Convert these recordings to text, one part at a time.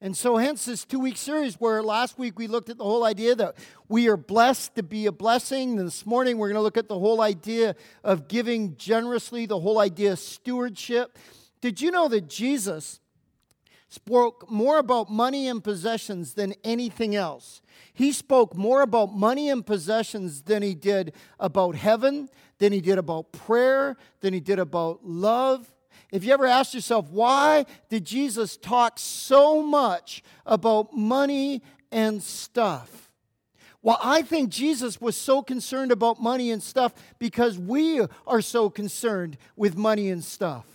And so hence this 2-week series where last week we looked at the whole idea that we are blessed to be a blessing. And this morning we're going to look at the whole idea of giving generously, the whole idea of stewardship. Did you know that Jesus spoke more about money and possessions than anything else? He spoke more about money and possessions than he did about heaven, than he did about prayer, than he did about love. If you ever asked yourself, why did Jesus talk so much about money and stuff? Well, I think Jesus was so concerned about money and stuff because we are so concerned with money and stuff.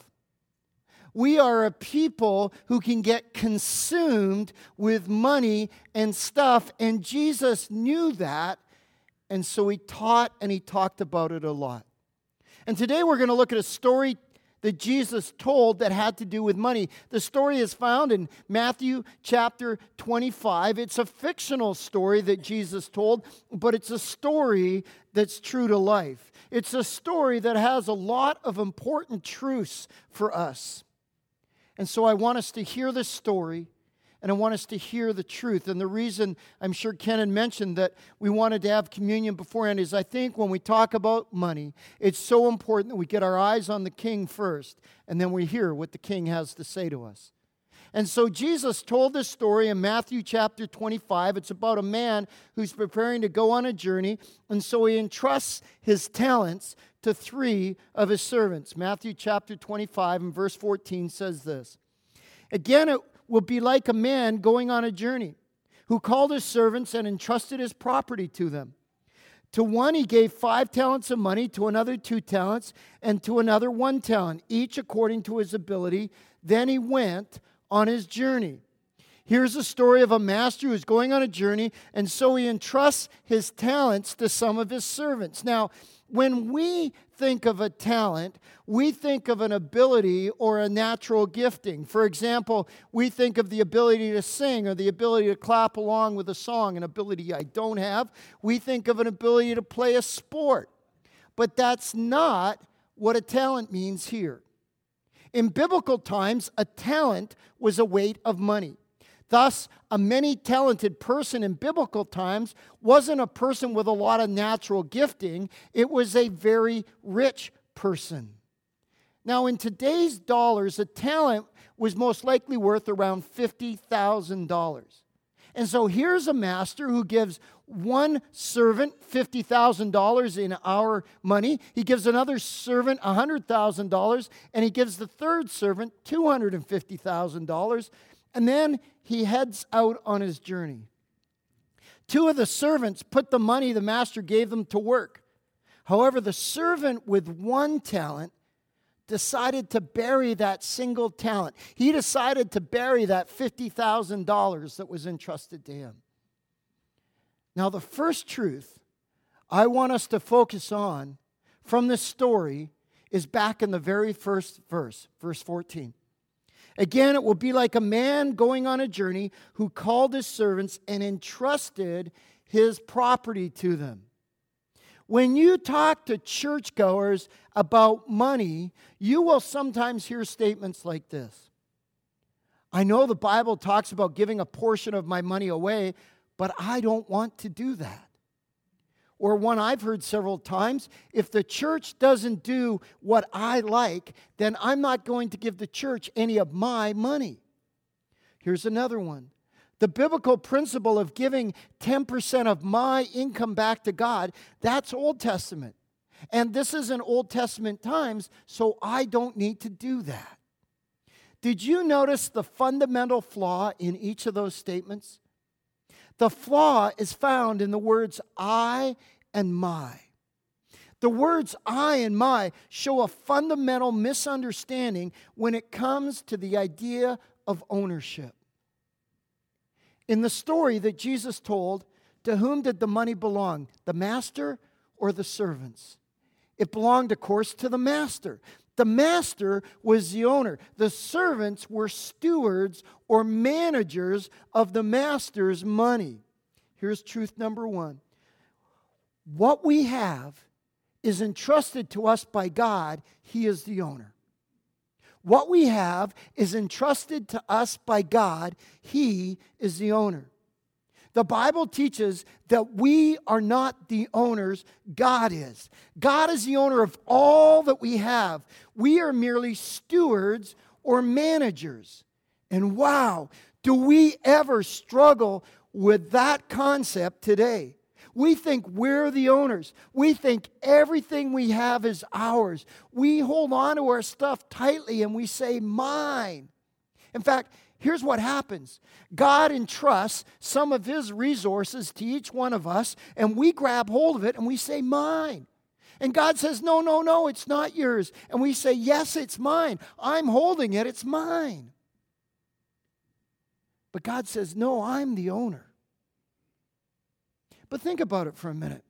We are a people who can get consumed with money and stuff, and Jesus knew that, and so he taught and he talked about it a lot. And today we're going to look at a story that Jesus told that had to do with money. The story is found in Matthew chapter 25. It's a fictional story that Jesus told, but it's a story that's true to life. It's a story that has a lot of important truths for us. And so I want us to hear this story, and I want us to hear the truth. And the reason I'm sure Ken had mentioned that we wanted to have communion beforehand is I think when we talk about money, it's so important that we get our eyes on the King first, and then we hear what the King has to say to us. And so Jesus told this story in Matthew chapter 25. It's about a man who's preparing to go on a journey, and so he entrusts his talents to 3 of his servants. Matthew chapter 25 and verse 14 says this. Again, it will be like a man going on a journey who called his servants and entrusted his property to them. To one he gave 5 talents of money, to another 2 talents, and to another 1 talent, each according to his ability. Then he went on his journey. Here's a story of a master who's going on a journey, and so he entrusts his talents to some of his servants. Now, when we think of a talent, we think of an ability or a natural gifting. For example, we think of the ability to sing or the ability to clap along with a song, an ability I don't have. We think of an ability to play a sport. But that's not what a talent means here. In biblical times, a talent was a weight of money. Thus, a many-talented person in biblical times wasn't a person with a lot of natural gifting. It was a very rich person. Now, in today's dollars, a talent was most likely worth around $50,000. And so here's a master who gives one servant $50,000 in our money. He gives another servant $100,000, and he gives the third servant $250,000. And then he heads out on his journey. 2 of the servants put the money the master gave them to work. However, the servant with 1 talent decided to bury that single talent. He decided to bury that $50,000 that was entrusted to him. Now, the first truth I want us to focus on from this story is back in the very first verse, verse 14. Again, it will be like a man going on a journey who called his servants and entrusted his property to them. When you talk to churchgoers about money, you will sometimes hear statements like this. I know the Bible talks about giving a portion of my money away, but I don't want to do that. Or one I've heard several times, if the church doesn't do what I like, then I'm not going to give the church any of my money. Here's another one. The biblical principle of giving 10% of my income back to God, that's Old Testament. And this is in Old Testament times, so I don't need to do that. Did you notice the fundamental flaw in each of those statements? The flaw is found in the words I and my. The words I and my show a fundamental misunderstanding when it comes to the idea of ownership. In the story that Jesus told, to whom did the money belong? The master or the servants? It belonged, of course, to the master. The master was the owner. The servants were stewards or managers of the master's money. Here's truth number 1. What we have is entrusted to us by God. He is the owner. What we have is entrusted to us by God. He is the owner. The Bible teaches that we are not the owners, God is. God is the owner of all that we have. We are merely stewards or managers. And wow, do we ever struggle with that concept today? We think we're the owners. We think everything we have is ours. We hold on to our stuff tightly and we say, mine. In fact, here's what happens. God entrusts some of His resources to each one of us, and we grab hold of it and we say, mine. And God says, no, no, no, it's not yours. And we say, yes, it's mine. I'm holding it, it's mine. But God says, no, I'm the owner. But think about it for a minute.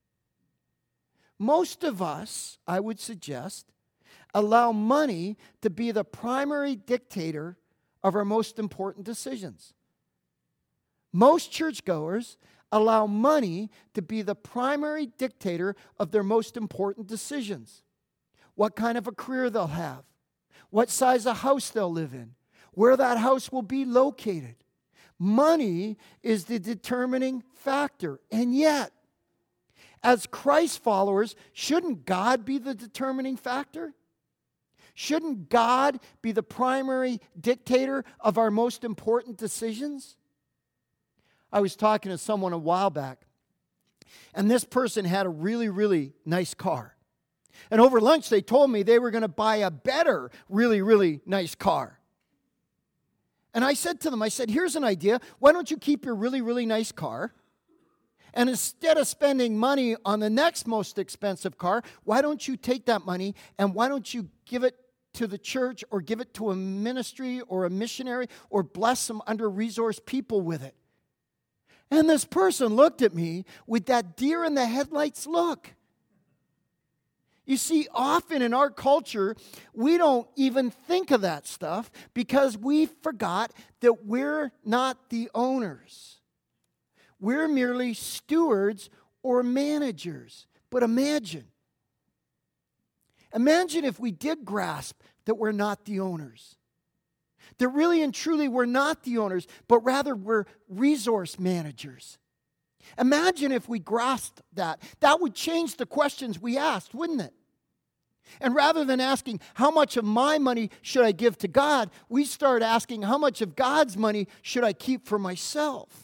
Most of us, I would suggest, allow money to be the primary dictator of our most important decisions. Most churchgoers allow money to be the primary dictator of their most important decisions. What kind of a career they'll have, what size of house they'll live in, where that house will be located. Money is the determining factor. And yet, as Christ followers, shouldn't God be the determining factor? Shouldn't God be the primary dictator of our most important decisions? I was talking to someone a while back, and this person had a really, really nice car. And over lunch, they told me they were going to buy a better, really, really nice car. And I said to them, I said, here's an idea. Why don't you keep your really, really nice car? And instead of spending money on the next most expensive car, why don't you take that money and why don't you give it to the church or give it to a ministry or a missionary or bless some under-resourced people with it? And this person looked at me with that deer in the headlights look. You see, often in our culture, we don't even think of that stuff because we forgot that we're not the owners. We're merely stewards or managers. But imagine if we did grasp that we're not the owners. That really and truly we're not the owners, but rather we're resource managers. Imagine if we grasped that. That would change the questions we asked, wouldn't it? And rather than asking, how much of my money should I give to God, we start asking, how much of God's money should I keep for myself?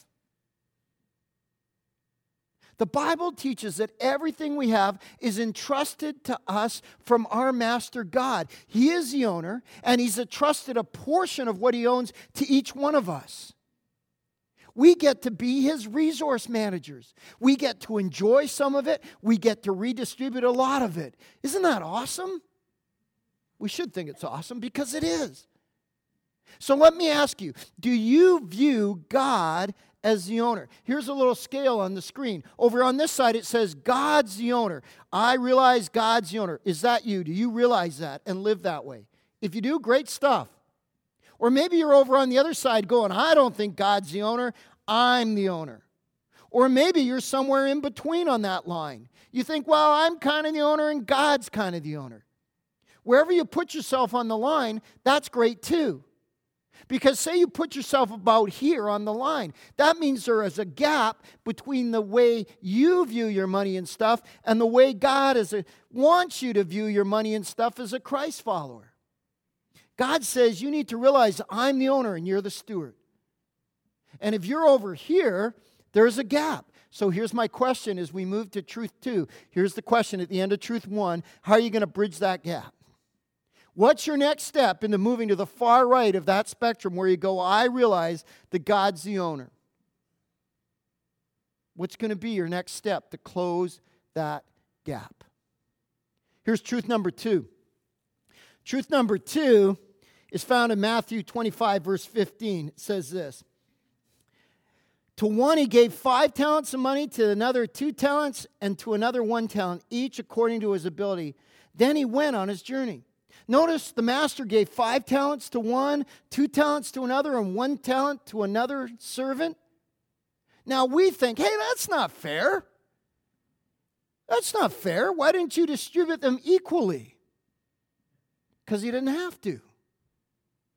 The Bible teaches that everything we have is entrusted to us from our Master God. He is the owner, and He's entrusted a portion of what He owns to each one of us. We get to be His resource managers. We get to enjoy some of it. We get to redistribute a lot of it. Isn't that awesome? We should think it's awesome because it is. So let me ask you, do you view God as the owner? Here's a little scale on the screen. Over on this side, it says God's the owner. I realize God's the owner. Is that you? Do you realize that and live that way? If you do, great stuff. Or maybe you're over on the other side going, I don't think God's the owner, I'm the owner. Or maybe you're somewhere in between on that line. You think, well, I'm kind of the owner and God's kind of the owner. Wherever you put yourself on the line, that's great too. Because say you put yourself about here on the line, that means there is a gap between the way you view your money and stuff and the way God wants you to view your money and stuff as a Christ follower. God says you need to realize I'm the owner and you're the steward. And if you're over here, there's a gap. So here's my question as we move to Truth 2. Here's the question at the end of Truth 1. How are you going to bridge that gap? What's your next step into moving to the far right of that spectrum where you go, I realize that God's the owner? What's going to be your next step to close that gap? Here's truth number 2. Truth number 2 is found in Matthew 25, verse 15. It says this. To one he gave 5 talents of money, to another 2 talents, and to another 1 talent, each according to his ability. Then he went on his journey. Notice the master gave 5 talents to one, 2 talents to another, and 1 talent to another servant. Now we think, hey, that's not fair. That's not fair. Why didn't you distribute them equally? Because he didn't have to.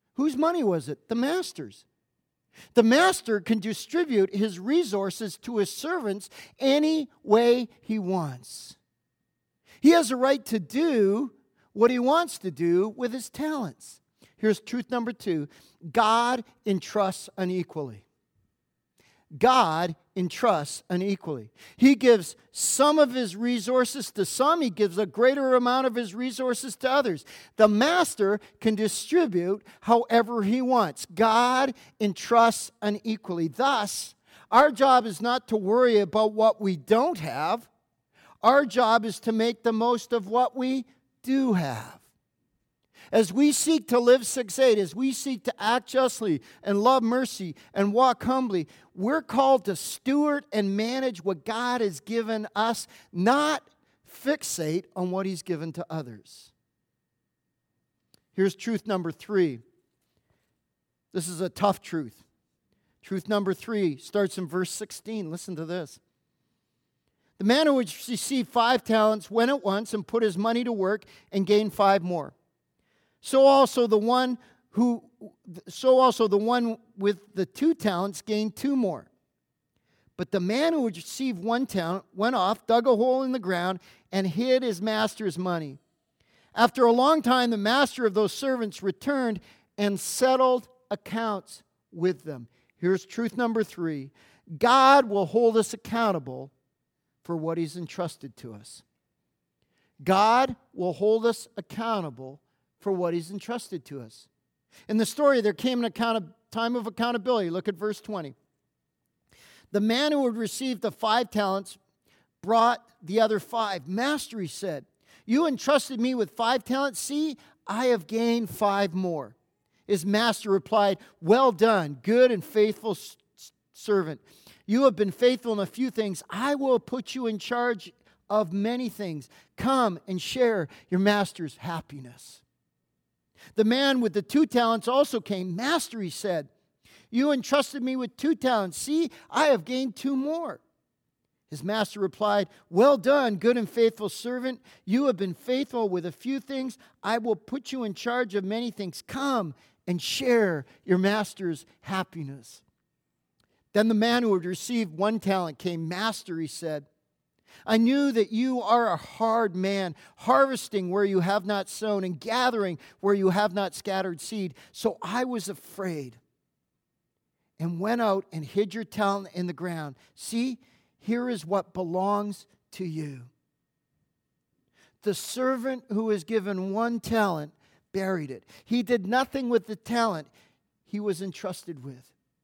Whose money was it? The master's. The master can distribute his resources to his servants any way he wants. He has a right to do what he wants to do with his talents. Here's truth number 2. God entrusts unequally. God entrusts unequally. He gives some of his resources to some. He gives a greater amount of his resources to others. The master can distribute however he wants. God entrusts unequally. Thus, our job is not to worry about what we don't have. Our job is to make the most of what we do have. As we seek to live 6-8, as we seek to act justly and love mercy and walk humbly, we're called to steward and manage what God has given us, not fixate on what he's given to others. Here's truth number 3. This is a tough truth. Truth number 3 starts in verse 16. Listen to this. The man who had received 5 talents went at once and put his money to work and gained 5 more. So also the one with the 2 talents gained 2 more. But the man who had received 1 talent went off, dug a hole in the ground, and hid his master's money. After a long time, the master of those servants returned and settled accounts with them. Here's truth number 3. God will hold us accountable for what he's entrusted to us. God will hold us accountable for what he's entrusted to us. In the story, there came a time of accountability. Look at verse 20. The man who had received the 5 talents brought the other 5. Master, he said, you entrusted me with 5 talents. See, I have gained 5 more. His master replied, well done, good and faithful servant. You have been faithful in a few things. I will put you in charge of many things. Come and share your master's happiness. The man with the 2 talents also came. Master, he said, you entrusted me with 2 talents. See, I have gained 2 more. His master replied, well done, good and faithful servant. You have been faithful with a few things. I will put you in charge of many things. Come and share your master's happiness. Then the man who had received 1 talent came. Master, he said, I knew that you are a hard man, harvesting where you have not sown and gathering where you have not scattered seed. So I was afraid and went out and hid your talent in the ground. See, here is what belongs to you. The servant who was given 1 talent buried it. He did nothing with the talent he was entrusted with.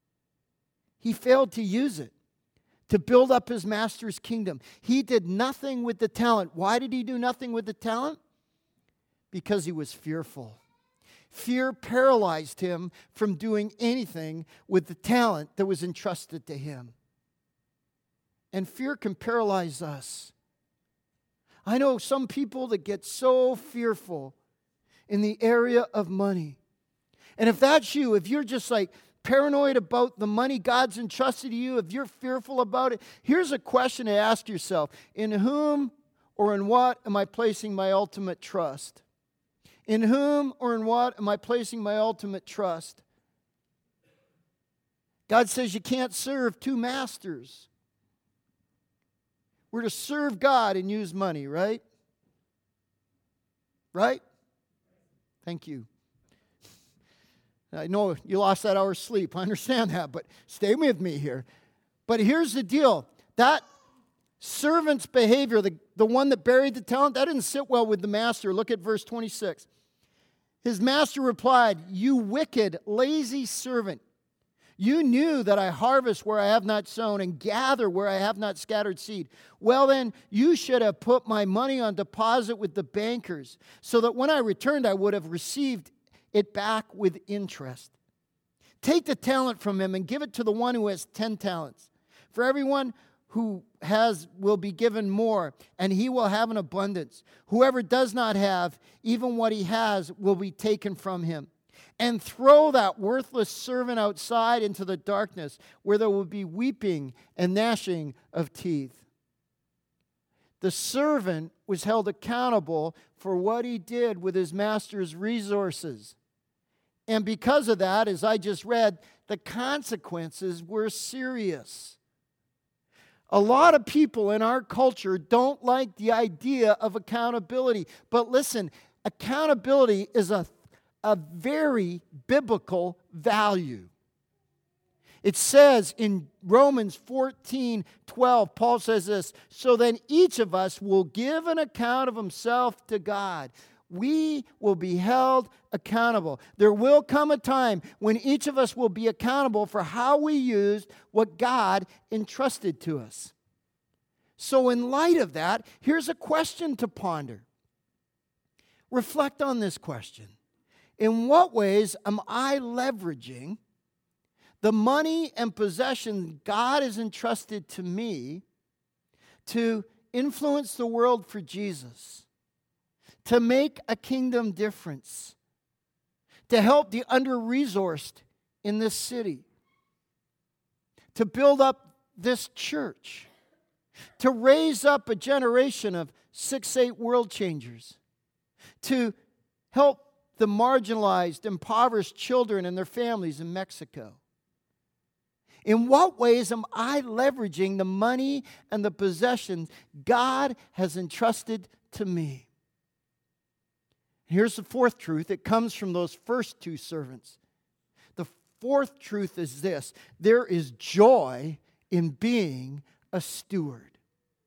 He failed to use it to build up his master's kingdom. He did nothing with the talent. Why did he do nothing with the talent? Because he was fearful. Fear paralyzed him from doing anything with the talent that was entrusted to him. And fear can paralyze us. I know some people that get so fearful in the area of money. And if that's you, if you're just like paranoid about the money God's entrusted to you, if you're fearful about it, here's a question to ask yourself. In whom or in what am I placing my ultimate trust? In whom or in what am I placing my ultimate trust? God says you can't serve 2 masters. We're to serve God and use money, right? Right? Thank you. I know you lost that hour's sleep. I understand that, but stay with me here. But here's the deal. That servant's behavior, the one that buried the talent, that didn't sit well with the master. Look at verse 26. His master replied, you wicked, lazy servant. You knew that I harvest where I have not sown and gather where I have not scattered seed. Well then, you should have put my money on deposit with the bankers, so that when I returned, I would have received it back with interest. Take the talent from him and give it to the one who has 10 talents. For everyone who has will be given more, and he will have an abundance. Whoever does not have, even what he has will be taken from him. And throw that worthless servant outside into the darkness, where there will be weeping and gnashing of teeth. The servant was held accountable for what he did with his master's resources. And because of that, as I just read, the consequences were serious. A lot of people in our culture don't like the idea of accountability. But listen, accountability is a very biblical value. It says in Romans 14:12, Paul says this, so then each of us will give an account of himself to God. We will be held accountable. There will come a time when each of us will be accountable for how we used what God entrusted to us. So in light of that, here's a question to ponder. Reflect on this question. In what ways am I leveraging the money and possessions God has entrusted to me to influence the world for Jesus, to make a kingdom difference, to help the under-resourced in this city, to build up this church, to raise up a generation of 6-8 world changers, to help the marginalized, impoverished children and their families in Mexico? In what ways am I leveraging the money and the possessions God has entrusted to me? Here's the fourth truth. It comes from those first two servants. The fourth truth is this: there is joy in being a steward.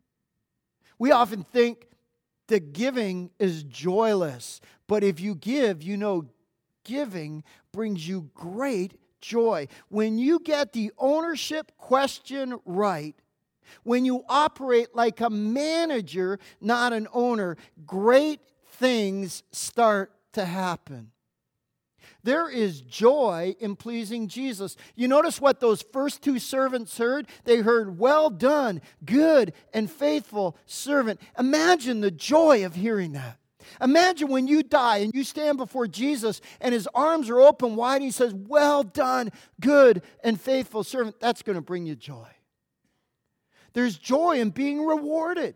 We often think that giving is joyless, but if you give, you know giving brings you great joy. When you get the ownership question right, when you operate like a manager, not an owner, great things start to happen. There is joy in pleasing Jesus. You notice what those first two servants heard? They heard, well done, good and faithful servant. Imagine the joy of hearing that. Imagine when you die and you stand before Jesus and his arms are open wide and he says, well done, good and faithful servant. That's going to bring you joy. There's joy in being rewarded.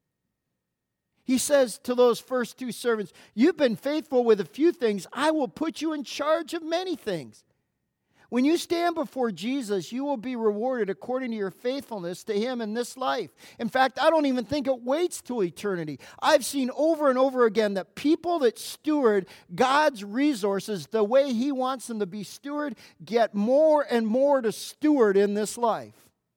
He says to those first two servants, you've been faithful with a few things. I will put you in charge of many things. When you stand before Jesus, you will be rewarded according to your faithfulness to him in this life. In fact, I don't even think it waits till eternity. I've seen over and over again that people that steward God's resources the way he wants them to be steward get more and more to steward in this life.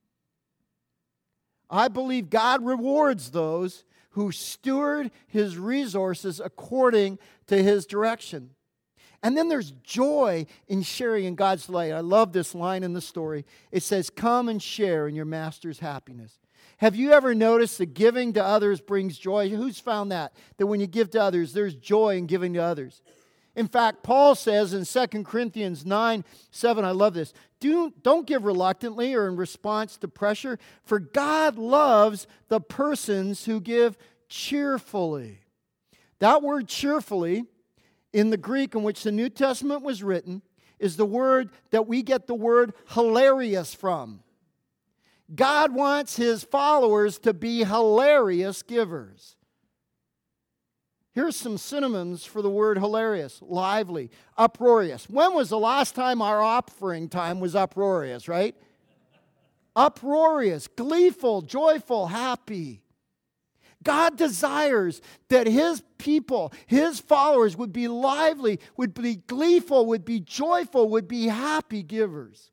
I believe God rewards those who steward his resources according to his direction. And then there's joy in sharing in God's delight. I love this line in the story. It says, come and share in your master's happiness. Have you ever noticed that giving to others brings joy? Who's found that? That when you give to others, there's joy in giving to others. In fact, Paul says in 2 Corinthians 9:7, I love this, don't give reluctantly or in response to pressure, for God loves the persons who give cheerfully. That word cheerfully, in the Greek in which the New Testament was written, is the word that we get the word hilarious from. God wants his followers to be hilarious givers. Here's some synonyms for the word hilarious: lively, uproarious. When was the last time our offering time was uproarious, right? Uproarious, gleeful, joyful, happy. God desires that his people, his followers would be lively, would be gleeful, would be joyful, would be happy givers.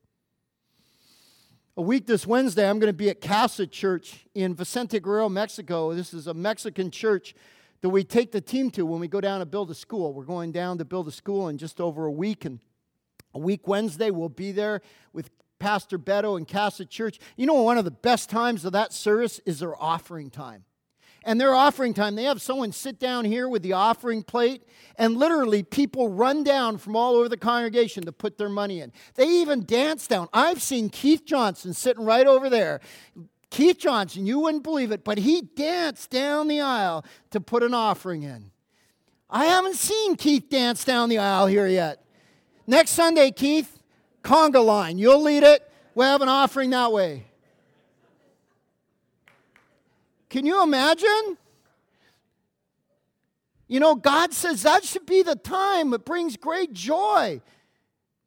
A week this Wednesday, I'm going to be at Casa Church in Vicente Guerrero, Mexico. This is a Mexican church that we take the team to when we go down to build a school. We're going down to build a school in just over a week. And a week Wednesday, we'll be there with Pastor Beto and Casa Church. You know, one of the best times of that service is their offering time. And their offering time, they have someone sit down here with the offering plate, and literally people run down from all over the congregation to put their money in. They even dance down. I've seen Keith Johnson sitting right over there. Keith Johnson, you wouldn't believe it, but he danced down the aisle to put an offering in. I haven't seen Keith dance down the aisle here yet. Next Sunday, Keith, conga line. You'll lead it. We'll have an offering that way. Can you imagine? You know, God says that should be the time that brings great joy.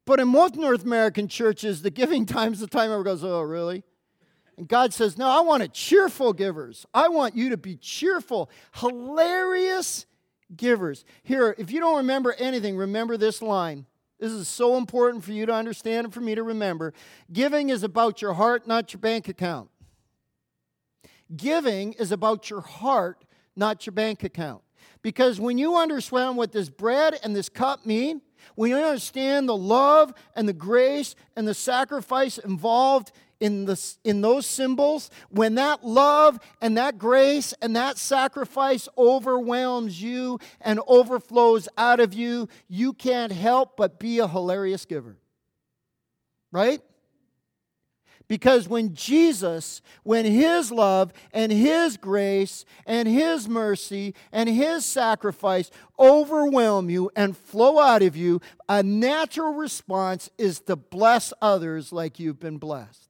But in most North American churches, the giving time's the time everyone goes, oh, really? And God says, no, I want cheerful givers. I want you to be cheerful, hilarious givers. Here, if you don't remember anything, remember this line. This is so important for you to understand and for me to remember. Giving is about your heart, not your bank account. Giving is about your heart, not your bank account. Because when you understand what this bread and this cup mean, when you understand the love and the grace and the sacrifice involved in those symbols, when that love and that grace and that sacrifice overwhelms you and overflows out of you, you can't help but be a hilarious giver. Right? Because when Jesus, when His love and His grace and His mercy and His sacrifice overwhelm you and flow out of you, a natural response is to bless others like you've been blessed.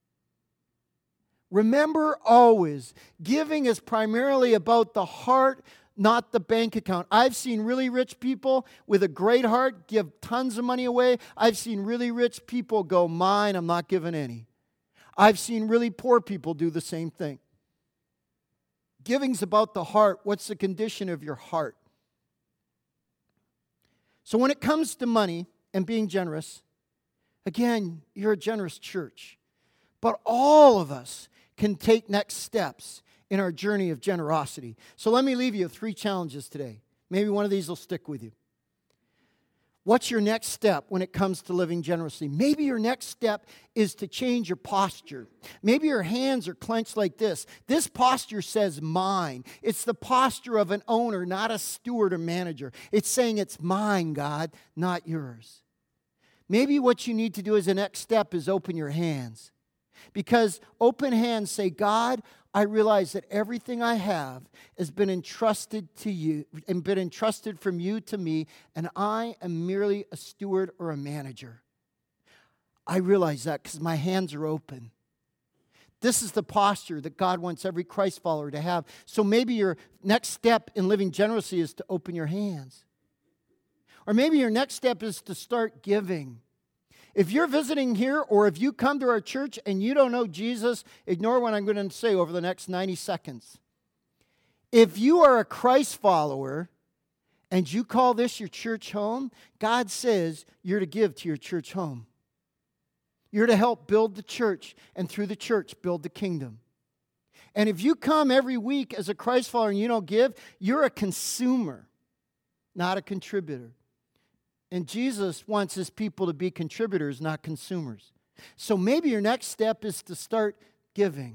Remember always, giving is primarily about the heart, not the bank account. I've seen really rich people with a great heart give tons of money away. I've seen really rich people go, mine, I'm not giving any. I've seen really poor people do the same thing. Giving's about the heart. What's the condition of your heart? So when it comes to money and being generous, again, you're a generous church. But all of us can take next steps in our journey of generosity. So let me leave you with 3 challenges today. Maybe one of these will stick with you. What's your next step when it comes to living generously? Maybe your next step is to change your posture. Maybe your hands are clenched like this. This posture says mine. It's the posture of an owner, not a steward or manager. It's saying it's mine, God, not yours. Maybe what you need to do as a next step is open your hands. Because open hands say, God, I realize that everything I have has been entrusted to you and been entrusted from you to me, and I am merely a steward or a manager. I realize that because my hands are open. This is the posture that God wants every Christ follower to have. So maybe your next step in living generously is to open your hands. Or maybe your next step is to start giving. If you're visiting here or if you come to our church and you don't know Jesus, ignore what I'm going to say over the next 90 seconds. If you are a Christ follower and you call this your church home, God says you're to give to your church home. You're to help build the church and through the church build the kingdom. And if you come every week as a Christ follower and you don't give, you're a consumer, not a contributor. And Jesus wants His people to be contributors, not consumers. So maybe your next step is to start giving.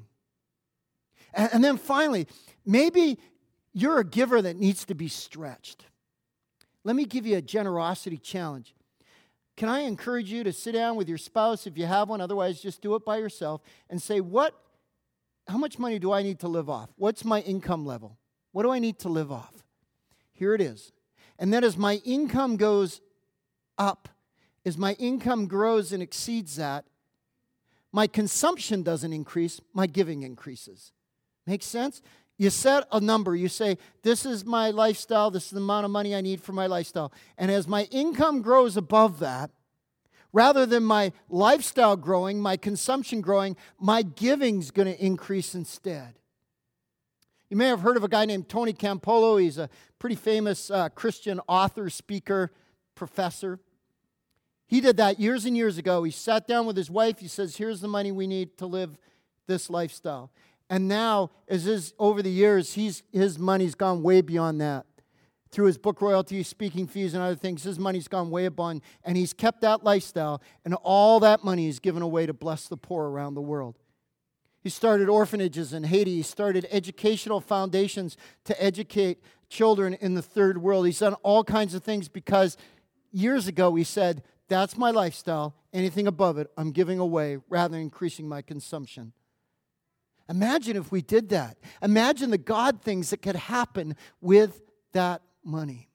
And then finally, maybe you're a giver that needs to be stretched. Let me give you a generosity challenge. Can I encourage you to sit down with your spouse if you have one? Otherwise, just do it by yourself and say, how much money do I need to live off? What's my income level? What do I need to live off? Here it is. And then as my income goes up, as my income grows and exceeds that, my consumption doesn't increase, my giving increases. Make sense? You set a number. You say, this is my lifestyle, this is the amount of money I need for my lifestyle. And as my income grows above that, rather than my lifestyle growing, my consumption growing, my giving's going to increase instead. You may have heard of a guy named Tony Campolo. He's a pretty famous Christian author, speaker, professor. He did that years and years ago. He sat down with his wife. He says, here's the money we need to live this lifestyle. And now, over the years, his money's gone way beyond that. Through his book royalties, speaking fees, and other things, his money's gone way above. And he's kept that lifestyle, and all that money is given away to bless the poor around the world. He started orphanages in Haiti. He started educational foundations to educate children in the third world. He's done all kinds of things because years ago he said, that's my lifestyle. Anything above it, I'm giving away rather than increasing my consumption. Imagine if we did that. Imagine the God things that could happen with that money.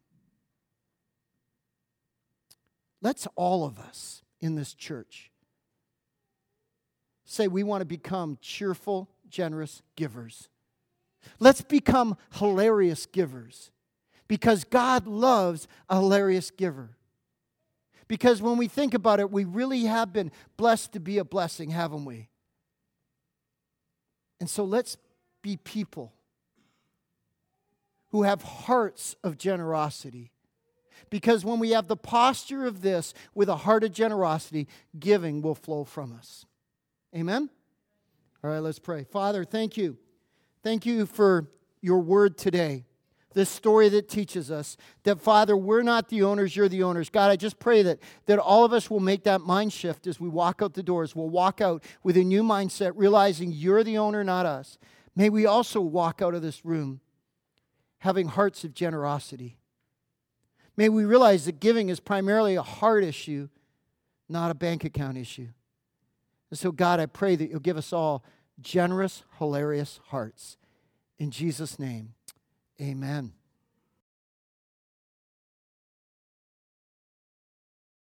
Let's all of us in this church say we want to become cheerful, generous givers. Let's become hilarious givers because God loves a hilarious giver. Because when we think about it, we really have been blessed to be a blessing, haven't we? And so let's be people who have hearts of generosity. Because when we have the posture of this with a heart of generosity, giving will flow from us. Amen? All right, let's pray. Father, thank you. Thank you for your word today. This story that teaches us that, Father, we're not the owners, you're the owners. God, I just pray that all of us will make that mind shift as we walk out the doors. We'll walk out with a new mindset, realizing you're the owner, not us. May we also walk out of this room having hearts of generosity. May we realize that giving is primarily a heart issue, not a bank account issue. And so, God, I pray that you'll give us all generous, hilarious hearts. In Jesus' name, amen.